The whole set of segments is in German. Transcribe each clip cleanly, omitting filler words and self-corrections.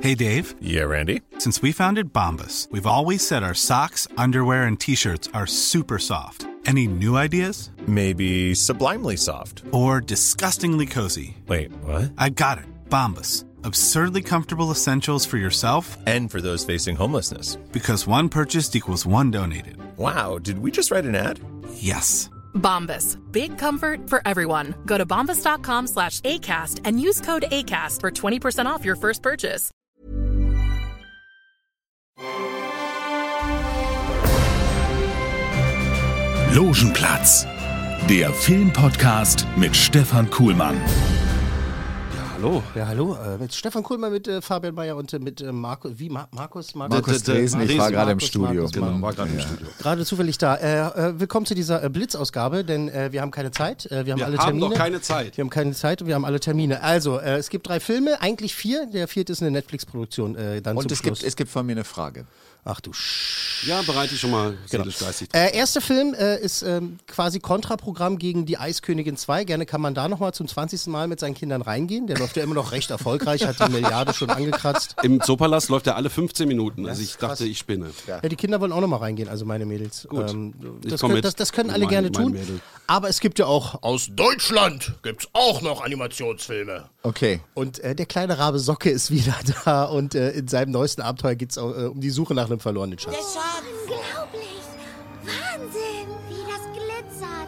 Hey, Dave. Yeah, Randy? Since we founded Bombas, we've always said our socks, underwear, and T-shirts are super soft. Any new ideas? Maybe sublimely soft. Or disgustingly cozy? Wait, what? I got it. Bombas. Absurdly comfortable essentials for yourself And for those facing homelessness. because one purchased equals one donated. Wow, did we just write an ad? Yes. Bombas. Big comfort for everyone. Go to bombas.com/ACAST and use code ACAST for 20% off your first purchase. Logenplatz, der Filmpodcast mit Stefan Kuhlmann. Hallo. Ja, hallo. Mit Stefan Kuhlmann, mit Fabian Mayer und mit Markus. Wie? Markus Dresen, ich war gerade im Studio. Markus, Genau, war gerade im Studio. Gerade zufällig da. Willkommen zu dieser Blitzausgabe, denn wir haben keine Zeit. Wir haben alle Termine. Doch keine Zeit. Wir haben keine Zeit und wir haben alle Termine. Also, es gibt 3 Filme, eigentlich 4. Der 4. ist eine Netflix-Produktion. Dann Und zum Schluss. es gibt von mir eine Frage. Ach du Ja, bereite ich schon mal seelisch geistig. Erster Film ist quasi Kontraprogramm gegen die Eiskönigin 2. Gerne kann man da nochmal zum 20. Mal mit seinen Kindern reingehen. Der läuft ja immer noch recht erfolgreich, hat die Milliarde schon angekratzt. Im Zoopalast läuft er alle 15 Minuten. Also ich dachte, ich spinne. Ja, die Kinder wollen auch nochmal reingehen, also meine Mädels. Gut. Das, komm können, mit. das können alle Mein gerne tun. Mädel. Aber es gibt ja auch aus Deutschland gibt's auch noch Animationsfilme. Okay. Und der kleine Rabe Socke ist wieder da und in seinem neuesten Abenteuer geht es um die Suche nach einem verlorenen Schatz. Unglaublich! Wahnsinn, wie das glitzert!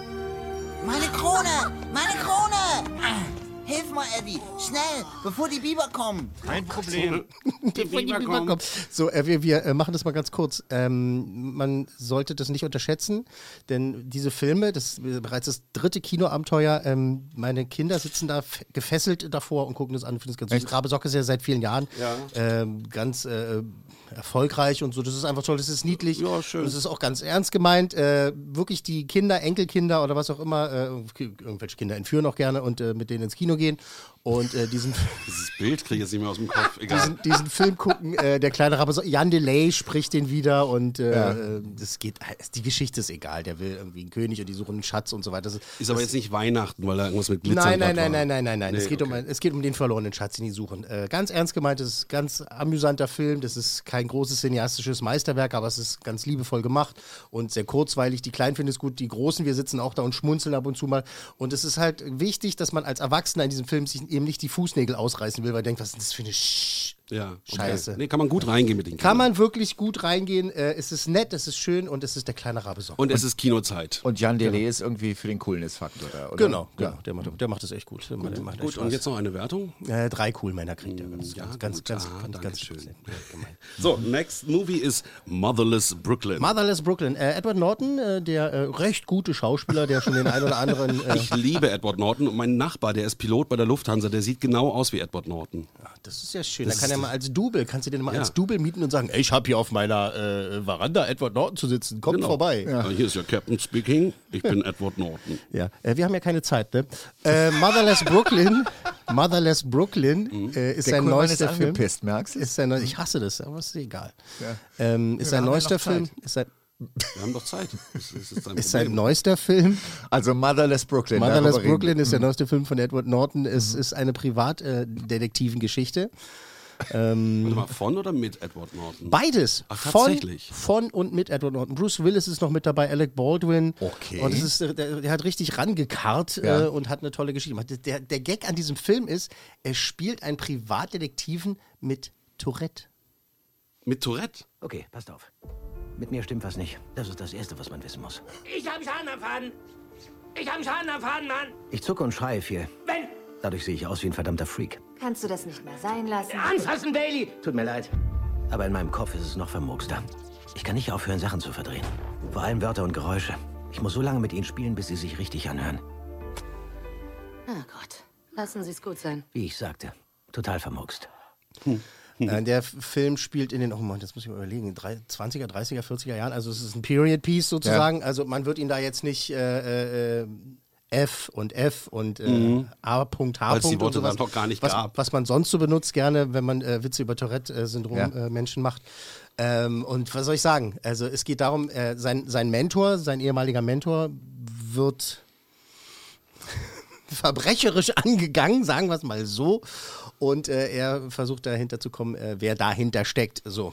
Meine Krone! Meine Krone! Hilf mal, Eddie! Schnell, bevor die Biber kommen! Kein Problem. Bevor die Biber kommen. So, wir machen das mal ganz kurz. Man sollte das nicht unterschätzen, denn diese Filme, das ist bereits das 3. Kinoabenteuer, meine Kinder sitzen da gefesselt davor und gucken das an. Das ganz Rabe Socke ist ja seit vielen Jahren ganz erfolgreich und so. Das ist einfach toll, das ist niedlich. Ja, schön. Und das ist auch ganz ernst gemeint. Wirklich die Kinder, Enkelkinder oder was auch immer, irgendwelche Kinder entführen auch gerne und mit denen ins Kino gehen und Dieses Bild kriege ich jetzt nicht mehr aus dem Kopf. Egal. diesen Film gucken. Der kleine Rabe, Jan Delay spricht den wieder und das geht. Die Geschichte ist egal. Der will irgendwie einen König und die suchen einen Schatz und so weiter. Ist aber jetzt nicht Weihnachten, weil da irgendwas mit Glitzern Nein. Nee, Es geht um den verlorenen Schatz, den die suchen. Ganz ernst gemeint, das ist ein ganz amüsanter Film. Das ist kein großes cineastisches Meisterwerk, aber es ist ganz liebevoll gemacht und sehr kurzweilig. Die Kleinen finden es gut, die Großen, wir sitzen auch da und schmunzeln ab und zu mal. Und es ist halt wichtig, dass man als Erwachsener in diesem Film sich eben nicht die Fußnägel ausreißen will, weil man denkt, was ist das für eine Ja, okay. Scheiße. Nee, kann man gut reingehen mit den Kindern. Kann man wirklich gut reingehen. Es ist nett, es ist schön und es ist der kleine Rabe Socke. Und es ist Kinozeit. Und Jan Delay ist irgendwie für den Coolness-Faktor da, oder? Genau. Der macht das echt gut. Der macht echt Gut, Spaß. und jetzt noch eine Wertung? 3 Coolmänner kriegt er. Ganz schön. schön. So, next movie ist Motherless Brooklyn. Motherless Brooklyn. Edward Norton, der recht gute Schauspieler, der schon den einen oder anderen... Ich liebe Edward Norton und mein Nachbar, der ist Pilot bei der Lufthansa, der sieht genau aus wie Edward Norton. das ist ja schön. Das Da kann er ist- mal als Double, kannst du den mal Ja. als Double mieten und sagen, ey, ich habe hier auf meiner Veranda Edward Norton zu sitzen, kommt vorbei. Hier ist ja Captain speaking, ich bin Edward Norton. Ja, wir haben ja keine Zeit, ne? Motherless Brooklyn ist Der sein Kuhlmann ist neuester Film. angepisst, merkst du? Ich hasse das, aber ist egal. Ja. Ist sein haben ja neuester noch Film. Zeit. Wir haben doch Zeit. Das ist sein Ist sein Problem. neuester Film. Also Motherless Brooklyn. Motherless darüber Brooklyn reden. ist der neueste Film von Edward Norton. Es ist eine Privatdetektivengeschichte. Warte mal, von oder mit Edward Norton? Beides. Ach, tatsächlich? Von und mit Edward Norton. Bruce Willis ist noch mit dabei, Alec Baldwin. Okay. Und es ist, der hat richtig rangekarrt und hat eine tolle Geschichte gemacht. Der Gag an diesem Film ist, er spielt einen Privatdetektiven mit Tourette. Mit Tourette? Okay, passt auf. Mit mir stimmt was nicht. Das ist das Erste, was man wissen muss. Ich hab Schaden am Faden. Ich hab Schaden am Faden, Mann. Ich zucke und schreie viel. Wenn... Dadurch sehe ich aus wie ein verdammter Freak. Kannst du das nicht mehr sein lassen? Anfassen, Bailey. Tut mir leid. Aber in meinem Kopf ist es noch vermurkster. Ich kann nicht aufhören, Sachen zu verdrehen. Vor allem Wörter und Geräusche. Ich muss so lange mit ihnen spielen, bis sie sich richtig anhören. Oh Gott, lassen Sie es gut sein. Wie ich sagte, total vermurkst. Der Film spielt in den, oh Mann, das muss ich mal überlegen, 20er, 30er, 40er Jahren. Also es ist ein Period Piece sozusagen. Also man wird ihn da jetzt nicht F und A. Punkt, H. Weil es die Punkt und Worte sowas, dann noch gar nicht gab. was man sonst so benutzt gerne, wenn man Witze über Tourette-Syndrom Menschen macht. Und was soll ich sagen? Also es geht darum, sein Mentor, sein ehemaliger Mentor wird verbrecherisch angegangen, sagen wir es mal so. Und er versucht dahinter zu kommen, wer dahinter steckt. So.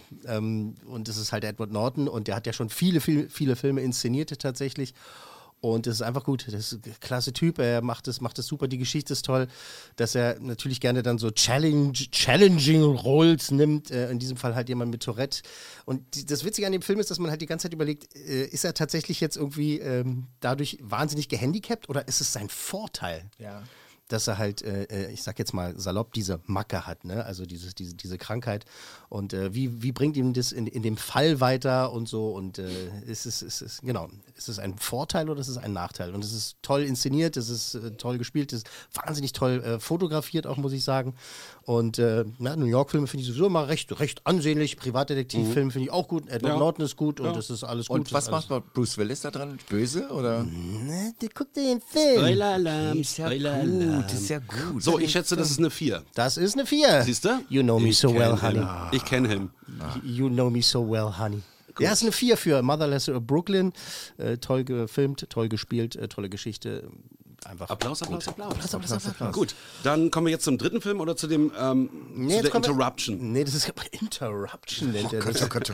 Und es ist halt Edward Norton und der hat ja schon viele Filme inszeniert tatsächlich. Und das ist einfach gut. Das ist ein klasse Typ. Er macht es super. Die Geschichte ist toll, dass er natürlich gerne dann so challenging Roles nimmt. In diesem Fall halt jemand mit Tourette. Und das Witzige an dem Film ist, dass man halt die ganze Zeit überlegt, ist er tatsächlich jetzt irgendwie dadurch wahnsinnig gehandicapt oder ist es sein Vorteil? Ja. Dass er halt, ich sag jetzt mal salopp, diese Macke hat, ne? Also diese Krankheit. Und wie bringt ihm das in dem Fall weiter und so? Und ist es ein Vorteil oder ist es ein Nachteil? Und es ist toll inszeniert, es ist toll gespielt, es ist wahnsinnig toll fotografiert auch, muss ich sagen. Und New York-Filme finde ich sowieso immer recht ansehnlich. Privatdetektivfilme finde ich auch gut. Edward Norton ist gut und das ist alles gut. Und was macht Bruce Willis da dran? Böse oder? Ne, guck dir den Film. Spoiler-Alarm, Ist ja Spoiler-Alarm. gut, ist ja gut. So, ich schätze, das ist eine 4. Das ist eine 4. Siehst du? You know me so well, honey. Ich kenne ihn. You know me so well, honey. Ja, ist eine 4 für Motherless Brooklyn. Toll gefilmt, toll gespielt, tolle Geschichte. Einfach Applaus. Applaus. Gut, dann kommen wir jetzt zum dritten Film oder zu dem zu der Interruption. Nee, das ist Interruption nennt er das. Oh Gott.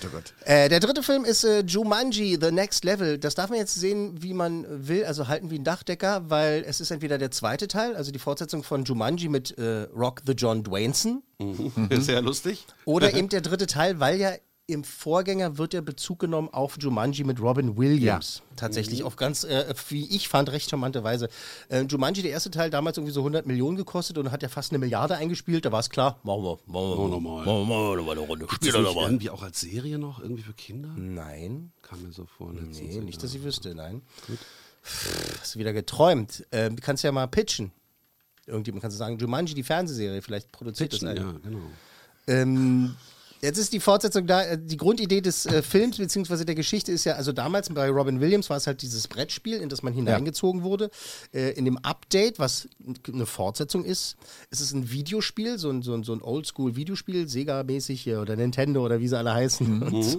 Der dritte Film ist Jumanji, The Next Level. Das darf man jetzt sehen, wie man will, also halten wie ein Dachdecker, weil es ist entweder der zweite Teil, also die Fortsetzung von Jumanji mit Rock the John Dwayneson. Sehr lustig. Oder eben der dritte Teil, weil ja im Vorgänger wird der Bezug genommen auf Jumanji mit Robin Williams. Ja. Tatsächlich auf ganz, wie ich fand, recht charmante Weise. Jumanji, der erste Teil, damals irgendwie so 100 Millionen gekostet und hat ja fast 1 Milliarde eingespielt. Da war es klar, machen wir nochmal eine Runde. Spielt das nicht irgendwie auch als Serie noch, irgendwie für Kinder? Nein. Kam mir so vor. Nee, nicht, dass ich wüsste, nein. Gut. Hast du wieder geträumt. Du kannst ja mal pitchen. Irgendjemand kannst du sagen, Jumanji, die Fernsehserie, vielleicht produziert pitchen, das eine. Ja, genau. Jetzt ist die Fortsetzung da, die Grundidee des Films bzw. der Geschichte ist ja, also damals bei Robin Williams war es halt dieses Brettspiel, in das man hineingezogen wurde. In dem Update, was eine Fortsetzung ist es ein Videospiel, so ein Oldschool-Videospiel, Sega-mäßig oder Nintendo oder wie sie alle heißen.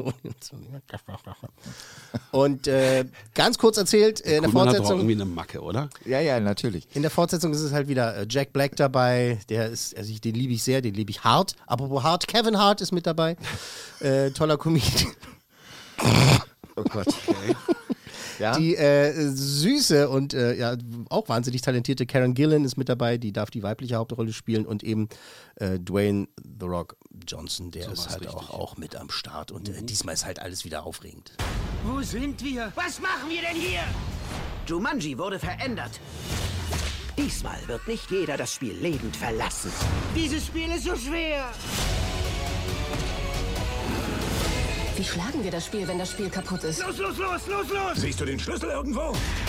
Und ganz kurz erzählt, in der Fortsetzung... Hat doch irgendwie eine Macke, oder? Ja, natürlich. In der Fortsetzung ist es halt wieder Jack Black dabei, der ist, also den liebe ich sehr, den liebe ich hart. Apropos hart, Kevin Hart ist mit dabei. Toller Comedian. Oh Gott. Okay. Ja? Die süße und auch wahnsinnig talentierte Karen Gillan ist mit dabei, die darf die weibliche Hauptrolle spielen und eben Dwayne The Rock Johnson, der ist halt auch mit am Start und diesmal ist halt alles wieder aufregend. Wo sind wir? Was machen wir denn hier? Jumanji wurde verändert. Diesmal wird nicht jeder das Spiel lebend verlassen. Dieses Spiel ist so schwer. Wie schlagen wir das Spiel, wenn das Spiel kaputt ist? Los! Siehst du den Schlüssel irgendwo?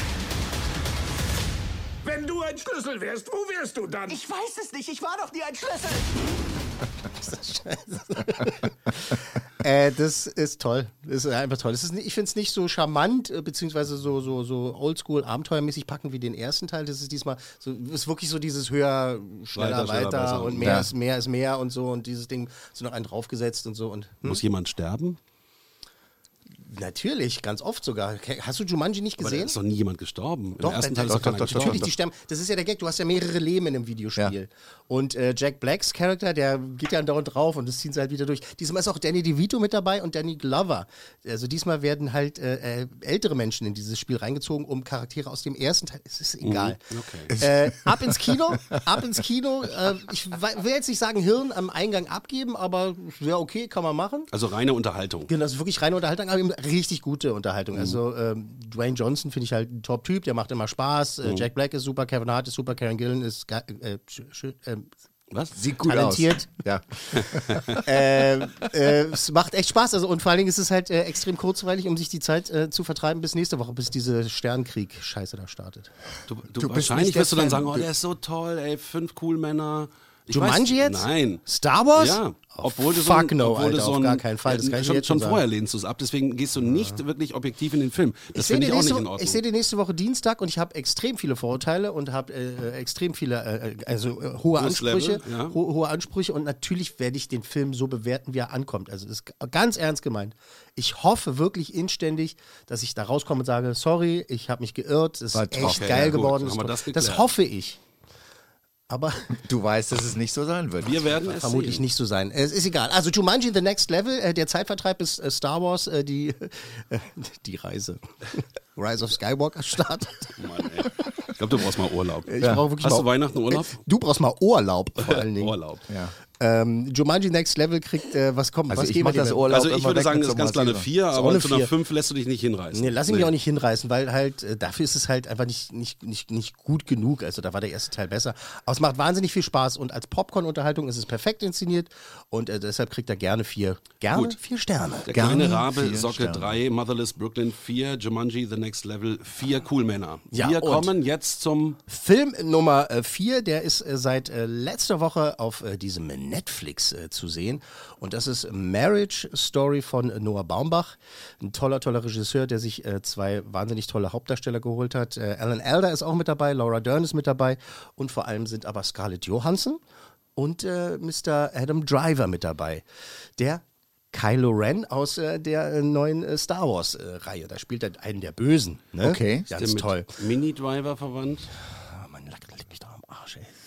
Wenn du ein Schlüssel wärst, wo wärst du dann? Ich weiß es nicht, ich war doch nie ein Schlüssel. Ist das scheiße? Das ist toll. Das ist einfach toll. Ich finde es nicht so charmant, beziehungsweise so oldschool, abenteuermäßig packend wie den ersten Teil. Das ist diesmal so, ist wirklich so dieses höher, schneller, weiter und mehr ist mehr und so und dieses Ding so noch einen draufgesetzt und so. Und, Muss jemand sterben? Natürlich, ganz oft sogar. Hast du Jumanji nicht gesehen? Aber da ist doch nie jemand gestorben. Doch, im ersten Teil ist doch keiner gestorben. Natürlich, die sterben. Das ist ja der Gag, du hast ja mehrere Leben in einem Videospiel. Ja. Und Jack Blacks Charakter, der geht ja andauernd drauf und das ziehen sie halt wieder durch. Diesmal ist auch Danny DeVito mit dabei und Danny Glover. Also diesmal werden halt ältere Menschen in dieses Spiel reingezogen, um Charaktere aus dem ersten Teil. Es ist egal. Okay. Ab ins Kino. Ich will jetzt nicht sagen Hirn am Eingang abgeben, aber ja, okay, kann man machen. Also reine Unterhaltung. Genau, das ist wirklich reine Unterhaltung, aber eben richtig gute Unterhaltung. Also Dwayne Johnson finde ich halt ein Top-Typ, der macht immer Spaß. Jack Black ist super, Kevin Hart ist super, Karen Gillan ist sieht gut talentiert. Aus. Ja. Es macht echt Spaß. Also, und vor allen Dingen ist es halt extrem kurzweilig, um sich die Zeit zu vertreiben bis nächste Woche, bis diese Sternkrieg-Scheiße da startet. Du wahrscheinlich wirst du dann sagen, oh, der ist so toll, ey, 5 cool Männer. Jumanji jetzt? Nein. Star Wars? Ja. Obwohl du Fuck no, Alter, auf gar keinen Fall. Das kann ich jetzt schon vorher lehnst du es ab, deswegen gehst du nicht wirklich objektiv in den Film. Das finde ich auch nicht in Ordnung. Ich sehe die nächste Woche Dienstag und ich habe extrem viele Vorurteile und habe extrem viele, hohe Ansprüche. Level, ja. Hohe Ansprüche und natürlich werde ich den Film so bewerten, wie er ankommt. Also das ist ganz ernst gemeint. Ich hoffe wirklich inständig, dass ich da rauskomme und sage, sorry, ich habe mich geirrt, es ist echt geil geworden. Das hoffe ich. Aber du weißt, dass es nicht so sein wird. Wir werden es vermutlich sehen. nicht so sein. Es ist egal. Also Jumanji The Next Level, der Zeitvertreib ist Star Wars, die Reise. Rise of Skywalker startet. Mann, ey. Ich glaube, du brauchst mal Urlaub. Ich brauch wirklich Hast du Weihnachten Urlaub? Du brauchst mal Urlaub, vor allen Dingen. Urlaub. Ja. Jumanji Next Level kriegt, was kommt? Also was ich geben mach wir das dir? Urlaub Also ich würde sagen, das ist ganz klar eine 4, aber zu einer 5 lässt du dich nicht hinreißen. Nee, lass ihn mich auch nicht hinreißen, weil halt, dafür ist es halt einfach nicht gut genug. Also da war der erste Teil besser. Aber es macht wahnsinnig viel Spaß und als Popcorn-Unterhaltung ist es perfekt inszeniert und deshalb kriegt er gerne 4. Gerne Gut. 4 Sterne. Der Gerne kleine Rabe, 4 Socke Sterne. 3, Motherless Brooklyn 4, Jumanji The Next Level 4, Coolmänner. Ja, Wir und kommen jetzt zum Film Nummer 4, der ist seit letzter Woche auf diesem Netflix zu sehen. Und das ist Marriage Story von Noah Baumbach. Ein toller Regisseur, der sich 2 wahnsinnig tolle Hauptdarsteller geholt hat. Alan Alda ist auch mit dabei, Laura Dern ist mit dabei und vor allem sind aber Scarlett Johansson und Mr. Adam Driver mit dabei. Der Kylo Ren aus der neuen Star Wars Reihe. Da spielt er einen der Bösen. Ne? Okay. Ganz ist der toll. mit Mini-Driver verwandt. Mann, leck mich doch am Arsch, ey.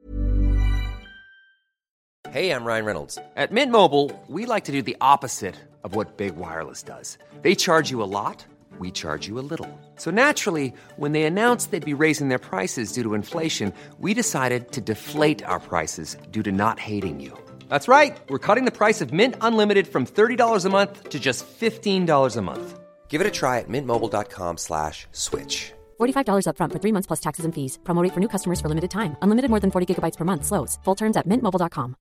Hey, I'm Ryan Reynolds. At Mint Mobile, we like to do the opposite of what Big Wireless does. They charge you a lot, we charge you a little. So naturally, when they announced they'd be raising their prices due to inflation, we decided to deflate our prices due to not hating you. That's right. We're cutting the price of Mint Unlimited from $30 a month to just $15 a month. Give it a try at mintmobile.com/switch. $45 up front for 3 months plus taxes and fees. Promo rate for new customers for limited time. Unlimited more than 40 gigabytes per month. Slows full terms at mintmobile.com.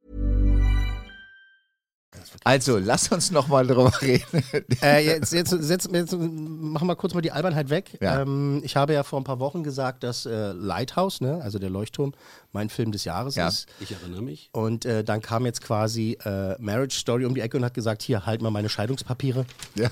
Also, lass uns noch mal drüber reden. Jetzt machen wir kurz mal die Albernheit weg. Ja. Ich habe ja vor ein paar Wochen gesagt, dass Lighthouse, ne, also der Leuchtturm, mein Film des Jahres ist. Ich erinnere mich. Und dann kam jetzt quasi Marriage Story um die Ecke und hat gesagt, hier, halt mal meine Scheidungspapiere. Ja.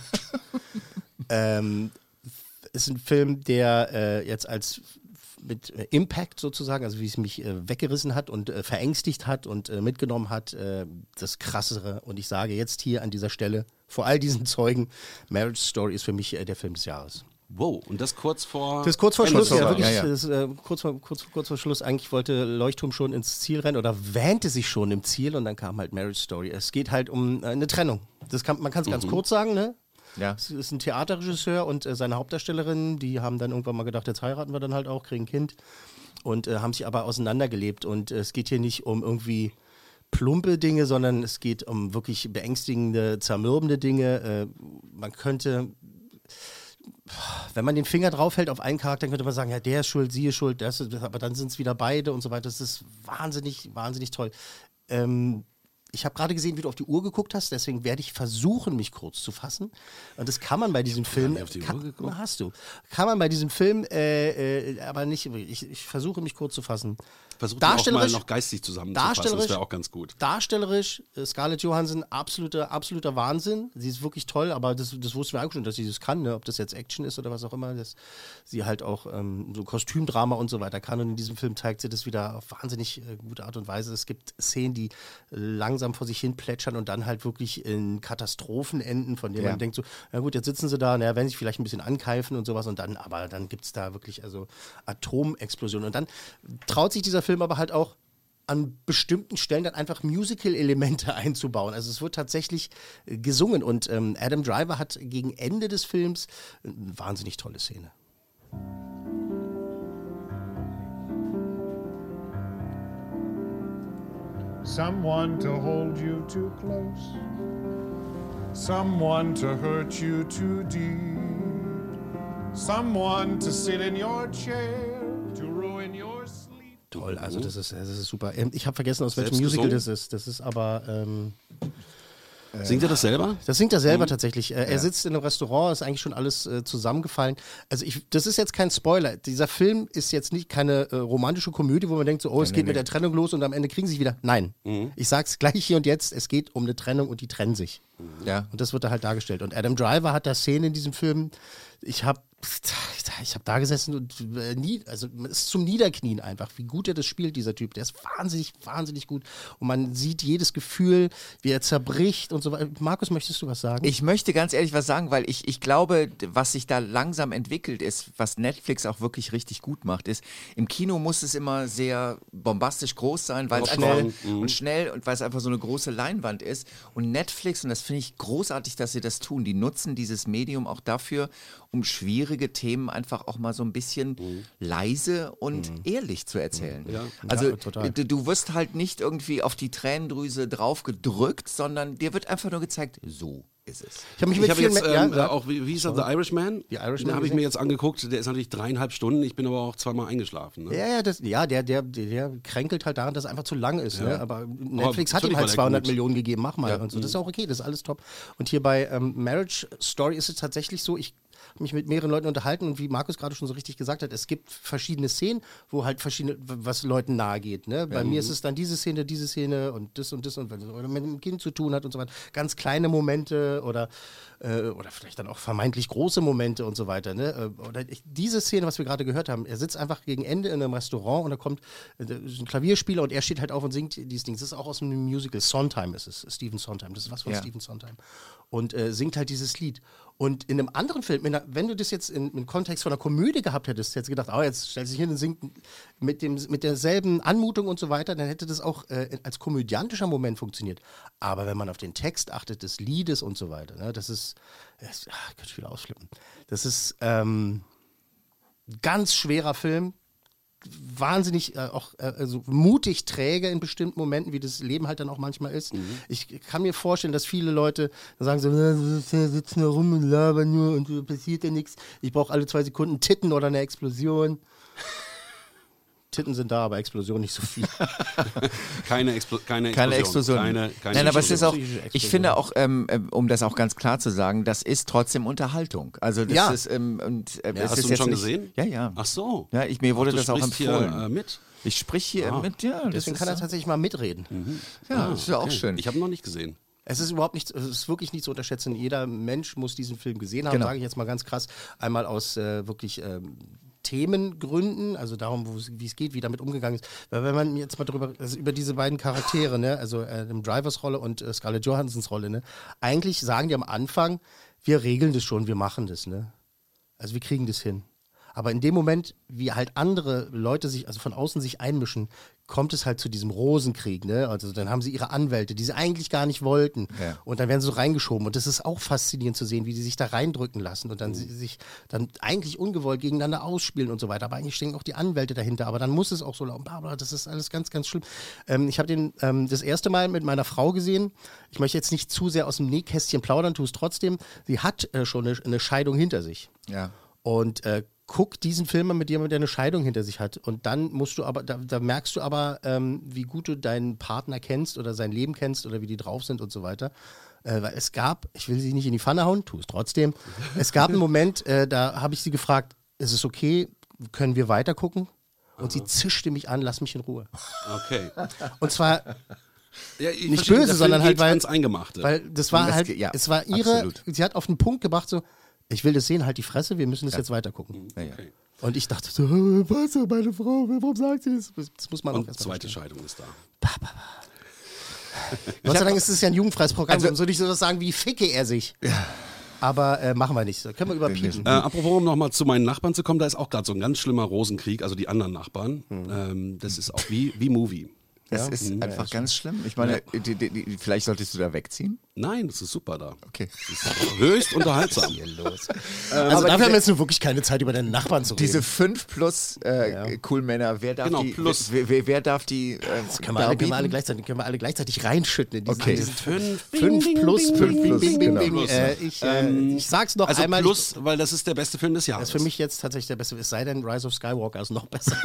Ist ein Film, der jetzt mit Impact sozusagen, also wie es mich weggerissen hat und verängstigt hat und mitgenommen hat, das Krassere. Und ich sage jetzt hier an dieser Stelle, vor all diesen Zeugen, Marriage Story ist für mich der Film des Jahres. Wow, und das kurz vor... Das ist kurz vor Schluss, ja, wirklich. Ja. Das ist, kurz vor Schluss. Eigentlich wollte Leuchtturm schon ins Ziel rennen oder wähnte sich schon im Ziel und dann kam halt Marriage Story. Es geht halt um eine Trennung. Man kann es ganz kurz sagen, ne? Ja. Es ist ein Theaterregisseur und seine Hauptdarstellerin, die haben dann irgendwann mal gedacht, jetzt heiraten wir dann halt auch, kriegen ein Kind und haben sich aber auseinandergelebt. Und es geht hier nicht um irgendwie plumpe Dinge, sondern es geht um wirklich beängstigende, zermürbende Dinge. Man könnte, wenn man den Finger draufhält auf einen Charakter, könnte man sagen, ja, der ist schuld, sie ist schuld, aber dann sind es wieder beide und so weiter. Das ist wahnsinnig, wahnsinnig toll. Ich habe gerade gesehen, wie du auf die Uhr geguckt hast, deswegen werde ich versuchen, mich kurz zu fassen. Und das kann man bei diesem Film. Hast du. Kann man bei diesem Film, aber nicht. Ich versuche mich kurz zu fassen. Versuch auch mal noch geistig zusammenzufassen, das wäre auch ganz gut. Darstellerisch, Scarlett Johansson, absoluter Wahnsinn. Sie ist wirklich toll, aber das wussten wir auch schon, dass sie das kann, ne? Ob das jetzt Action ist oder was auch immer, dass sie halt auch so Kostümdrama und so weiter kann. Und in diesem Film zeigt sie das wieder auf wahnsinnig gute Art und Weise. Es gibt Szenen, die langsam vor sich hin plätschern und dann halt wirklich in Katastrophen enden, von denen man denkt so, na gut, jetzt sitzen sie da, naja, werden sich vielleicht ein bisschen ankeifen und sowas und dann gibt es da wirklich also Atomexplosionen. Und dann traut sich dieser Film aber halt auch an bestimmten Stellen dann einfach Musical-Elemente einzubauen. Also es wird tatsächlich gesungen und Adam Driver hat gegen Ende des Films eine wahnsinnig tolle Szene. Someone to hold you too close, someone to hurt you too deep, someone to sit in your chair, to ruin your sleep. Toll, also das ist super. Ich habe vergessen, aus welchem Musical das ist. Das ist aber... Singt er das selber? Das singt er selber tatsächlich. Er sitzt in einem Restaurant, ist eigentlich schon alles zusammengefallen. Also das ist jetzt kein Spoiler. Dieser Film ist jetzt nicht keine romantische Komödie, wo man denkt so, es geht mit der Trennung los und am Ende kriegen sie sich wieder. Nein. Ich sag's gleich hier und jetzt, es geht um eine Trennung und die trennen sich. Ja. Und das wird da halt dargestellt. Und Adam Driver hat da Szenen in diesem Film, ich habe da gesessen und es ist zum Niederknien einfach, wie gut er das spielt, dieser Typ. Der ist wahnsinnig, wahnsinnig gut. Und man sieht jedes Gefühl, wie er zerbricht und so weiter. Markus, möchtest du was sagen? Ich möchte ganz ehrlich was sagen, weil ich glaube, was sich da langsam entwickelt ist, was Netflix auch wirklich richtig gut macht, ist, im Kino muss es immer sehr bombastisch groß sein, weil es schnell und weil es einfach so eine große Leinwand ist. Und Netflix, und das finde ich großartig, dass sie das tun, die nutzen dieses Medium auch dafür, um schwierige Themen einfach auch mal so ein bisschen leise und ehrlich zu erzählen. Ja. Also total. du wirst halt nicht irgendwie auf die Tränendrüse drauf gedrückt, sondern dir wird einfach nur gezeigt, so ist es. Ich habe jetzt auch, wie hieß er, The Irishman? The Irishman. Den habe ich mir jetzt angeguckt, der ist natürlich 3,5 Stunden, ich bin aber auch zweimal eingeschlafen. Ne? Der kränkelt halt daran, dass es einfach zu lang ist. Ja. Ne? Aber Netflix hat ihm halt 200 Millionen gegeben, mach mal. Und so. Das ist auch okay, das ist alles top. Und hier bei Marriage Story ist es tatsächlich so, ich habe mich mit mehreren Leuten unterhalten und wie Markus gerade schon so richtig gesagt hat, es gibt verschiedene Szenen, wo halt was Leuten nahe geht. Ne? Bei mir ist es dann diese Szene und das und wenn es mit dem Kind zu tun hat und so weiter. Ganz kleine Momente oder vielleicht dann auch vermeintlich große Momente und so weiter. Ne? Diese Szene, was wir gerade gehört haben, er sitzt einfach gegen Ende in einem Restaurant und da kommt ein Klavierspieler und er steht halt auf und singt dieses Ding. Das ist auch aus einem Musical, Sondheim ist es, Stephen Sondheim, das ist was von Stephen Sondheim. Und singt halt dieses Lied. Und in einem anderen Film, wenn du das jetzt im Kontext von einer Komödie gehabt hättest, hättest du gedacht, jetzt stellt sich hin und singt mit derselben Anmutung und so weiter, dann hätte das auch als komödiantischer Moment funktioniert. Aber wenn man auf den Text achtet des Liedes und so weiter, ne, das ist kann ich wieder ausflippen. Das ist ganz schwerer Film. Wahnsinnig also mutig träge in bestimmten Momenten, wie das Leben halt dann auch manchmal ist. Ich kann mir vorstellen, dass viele Leute sagen so, sitzen da rum und labern nur und passiert ja nichts. Ich brauche alle 2 Sekunden Titten oder eine Explosion. Titten sind da, aber Explosion nicht so viel. Keine Explosion. Nein, aber es ist auch, ich finde auch, um das auch ganz klar zu sagen, das ist trotzdem Unterhaltung. Also das ist, hast du ihn schon gesehen? Ja. Ach so. Ja, mir wurde das auch empfohlen. Hier, mit? Ich sprich hier mit, ja. Deswegen kann er tatsächlich mal mitreden. Ja, das ist ja auch schön. Ich habe ihn noch nicht gesehen. Es ist wirklich nicht zu unterschätzen. Jeder Mensch muss diesen Film gesehen haben, sage ich jetzt mal ganz krass. Einmal aus wirklich Themengründen, also darum, wie es geht, wie damit umgegangen ist. Weil wenn man jetzt mal über diese beiden Charaktere, ne, also Adam Drivers Rolle und Scarlett Johansons Rolle, ne, eigentlich sagen die am Anfang, wir regeln das schon, wir machen das, ne? Also wir kriegen das hin. Aber in dem Moment, wie halt andere Leute also von außen sich einmischen, kommt es halt zu diesem Rosenkrieg, ne? Also dann haben sie ihre Anwälte, die sie eigentlich gar nicht wollten. Ja. Und dann werden sie so reingeschoben. Und das ist auch faszinierend zu sehen, wie die sich da reindrücken lassen und dann sich dann eigentlich ungewollt gegeneinander ausspielen und so weiter. Aber eigentlich stehen auch die Anwälte dahinter. Aber dann muss es auch so laufen. Das ist alles ganz, ganz schlimm. Ich habe den das erste Mal mit meiner Frau gesehen. Ich möchte jetzt nicht zu sehr aus dem Nähkästchen plaudern, tue es trotzdem. Sie hat schon eine Scheidung hinter sich. Ja. Und guck diesen Film mal mit jemandem, der eine Scheidung hinter sich hat. Und dann musst du aber, da merkst du aber, wie gut du deinen Partner kennst oder sein Leben kennst oder wie die drauf sind und so weiter. Weil es gab, ich will sie nicht in die Pfanne hauen, tu es trotzdem. Es gab einen Moment, da habe ich sie gefragt, ist es okay, können wir weiter gucken? Und sie zischte mich an, lass mich in Ruhe. Okay. Und zwar nicht verstehe, böse, sondern halt, weil das war halt, es war ihre, absolut. Sie hat auf den Punkt gebracht, so, ich will das sehen, halt die Fresse, wir müssen das jetzt weiter gucken. Okay. Und ich dachte so, was, meine Frau, warum sagt sie das? Das muss man auch erst mal zweite Scheidung ist da. Gott sei Dank ist es ja ein jugendfreies Programm, also soll ich sowas sagen wie ficke er sich. Ja. Aber machen wir nicht. So. Können wir überpiepen. Apropos, um nochmal zu meinen Nachbarn zu kommen, da ist auch gerade so ein ganz schlimmer Rosenkrieg, also die anderen Nachbarn. Das ist auch wie Movie. Das ist einfach ganz schlimm. Ich meine, vielleicht solltest du da wegziehen? Nein, das ist super da. Okay. Das ist höchst unterhaltsam. Hier los. Also dafür haben wir jetzt nur wirklich keine Zeit, über deinen Nachbarn zu reden. Diese 5 plus Cool-Männer, wer darf die? Plus. Wer darf die? Das können wir alle gleichzeitig reinschütten in diesen, okay. 5 plus. Genau. Ich sag's noch einmal. Plus, weil das ist der beste Film des Jahres. Das ist für mich jetzt tatsächlich der beste. Es sei denn, Rise of Skywalker ist noch besser.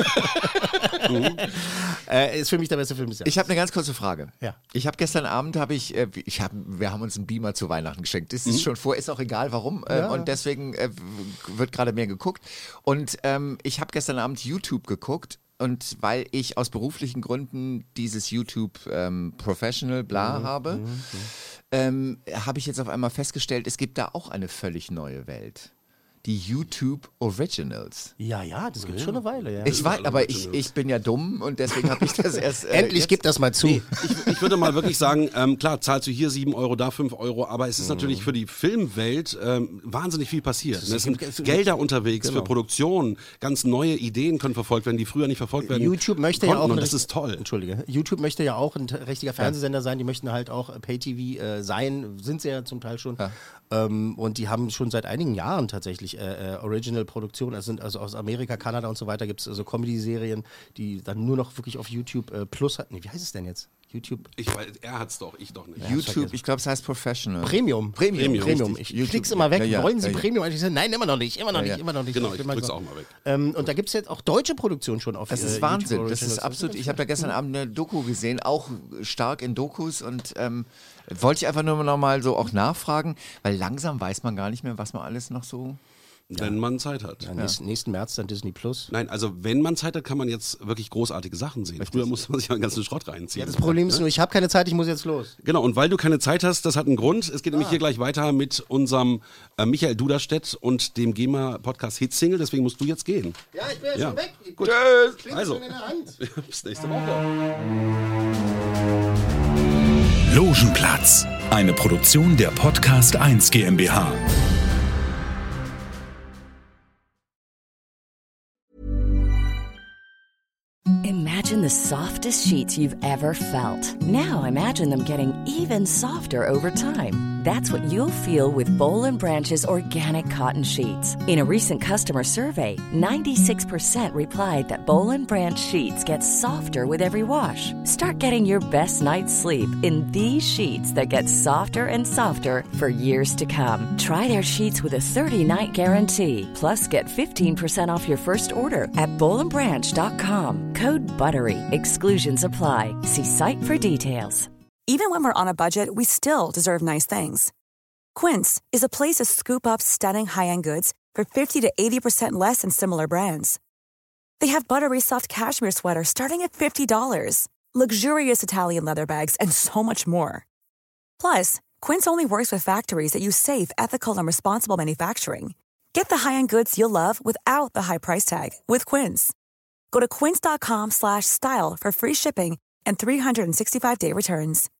Ist für mich der beste Film des Jahres. Ich habe eine ganz kurze Frage. Ja. Ich habe gestern Abend, wir haben uns einen Beamer zu Weihnachten geschenkt. Das ist schon ist auch egal warum. Und deswegen wird gerade mehr geguckt. Und ich habe gestern Abend YouTube geguckt. Und weil ich aus beruflichen Gründen dieses YouTube Professional habe, habe ich jetzt auf einmal festgestellt, es gibt da auch eine völlig neue Welt. Die YouTube Originals. Ja, das gibt schon eine Weile. Ja. Ich weiß, aber ich bin ja dumm und deswegen habe ich das erst... Endlich gib das mal zu. Nee, ich würde mal wirklich sagen, klar, zahlst du hier 7 Euro, da 5 Euro, aber es ist natürlich für die Filmwelt wahnsinnig viel passiert. Es sind Gelder unterwegs für Produktion, ganz neue Ideen können verfolgt werden, die früher nicht verfolgt werden YouTube möchte konnten, ja auch... und das ist toll. Entschuldige. YouTube möchte ja auch ein richtiger Fernsehsender sein, die möchten halt auch Pay-TV sein, sind sie ja zum Teil schon. Ja. Und die haben schon seit einigen Jahren tatsächlich Original-Produktionen, also aus Amerika, Kanada und so weiter gibt es also Comedy-Serien, die dann nur noch wirklich auf YouTube Plus hatten. Nee, wie heißt es denn jetzt? YouTube? Ich weiß, er hat's doch, ich doch nicht. Ja, YouTube, ich glaube, es heißt Professional. Premium. Ich klick's immer weg. Wollen Sie Premium? Ich sage, nein, immer noch nicht. Immer noch nicht. Genau, ich drück's auch mal weg. Und da gibt es jetzt auch deutsche Produktionen schon auf Das ist Wahnsinn. Das ist absolut. Ich habe da gestern Abend eine Doku gesehen, auch stark in Dokus und wollte ich einfach nur noch mal so auch nachfragen, weil langsam weiß man gar nicht mehr, was man alles noch so... Wenn man Zeit hat. Ja, nächsten März dann Disney Plus. Nein, also wenn man Zeit hat, kann man jetzt wirklich großartige Sachen sehen. Früher musste man sich ja einen ganzen Schrott reinziehen. Ja, das Problem ist nur, ich habe keine Zeit, ich muss jetzt los. Genau, und weil du keine Zeit hast, das hat einen Grund. Es geht nämlich hier gleich weiter mit unserem Michael Duderstedt und dem GEMA-Podcast Hitsingle, deswegen musst du jetzt gehen. Ja, ich bin ja schon weg. Gut. Tschüss. Also, in der Hand. Bis nächste Woche. Logenplatz, eine Produktion der Podcast 1 GmbH. Imagine the softest sheets you've ever felt. Now imagine them getting even softer over time. That's what you'll feel with Boll & Branch's organic cotton sheets. In a recent customer survey, 96% replied that Boll & Branch sheets get softer with every wash. Start getting your best night's sleep in these sheets that get softer and softer for years to come. Try their sheets with a 30-night guarantee. Plus, get 15% off your first order at bollandbranch.com. Code BUTTERY. Exclusions apply. See site for details. Even when we're on a budget, we still deserve nice things. Quince is a place to scoop up stunning high-end goods for 50 to 80% less than similar brands. They have buttery soft cashmere sweaters starting at $50, luxurious Italian leather bags, and so much more. Plus, Quince only works with factories that use safe, ethical, and responsible manufacturing. Get the high-end goods you'll love without the high price tag with Quince. Go to quince.com/style for free shipping and 365-day returns.